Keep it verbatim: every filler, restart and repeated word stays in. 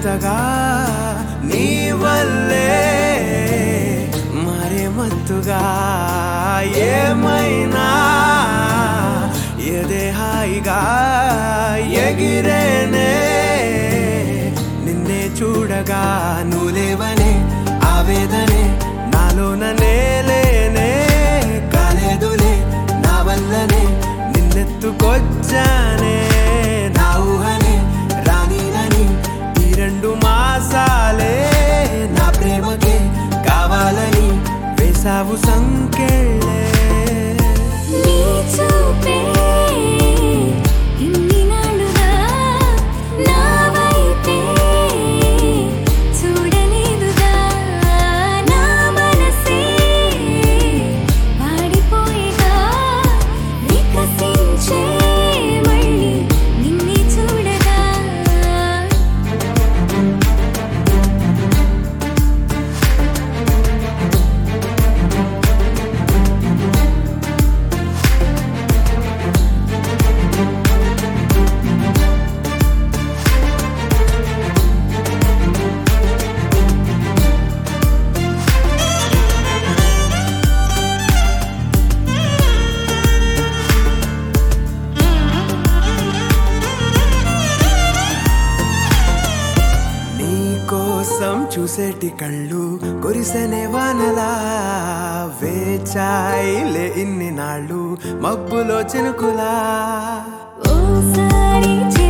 వింతగా నీ వల్లే మరే మత్తుగా ఏమైనా ఎదే హాయిగా ఎగిరేనే నిన్నే చూడగా నువ్వులేవనే ఆవేదనే నాలోన నేలేనే కాలేదులే నా వల్లనే నిన్నెత్తుకొచ్చానే నా ఊహనే రానిలని ఈ రెండు మాసాలే నా ప్రేమకే కావాలని వేసావు సంకెళ్ళే నీ చూపే ఇన్ని నాళ్ళుగా నా వైపే చూడలేదుగా నా మనసే వాడిపోయేగా వికసించే మళ్ళీ నిన్నే చూడగా కోసం చూసేటి కళ్ళు కురిసెనే వానలా వేచాయిలే ఇన్ని నాళ్ళు మబ్బులో చినుకులా ఓసారి